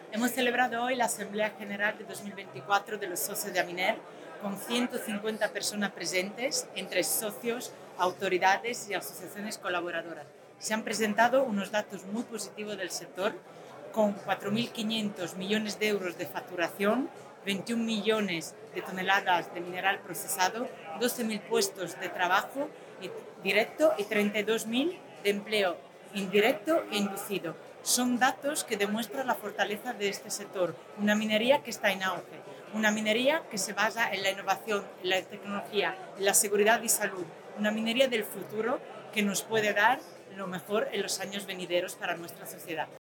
Hemos celebrado hoy la Asamblea General de 2024 de los socios de Aminer, con 150 personas presentes, entre socios, autoridades y asociaciones colaboradoras. Se han presentado unos datos muy positivos del sector, con 4.500 millones de euros de facturación, 21 millones de toneladas de mineral procesado, 12.000 puestos de trabajo directo y 32.000 de empleo indirecto e inducido. Son datos que demuestran la fortaleza de este sector, una minería que está en auge, una minería que se basa en la innovación, en la tecnología, en la seguridad y salud, una minería del futuro que nos puede dar lo mejor en los años venideros para nuestra sociedad.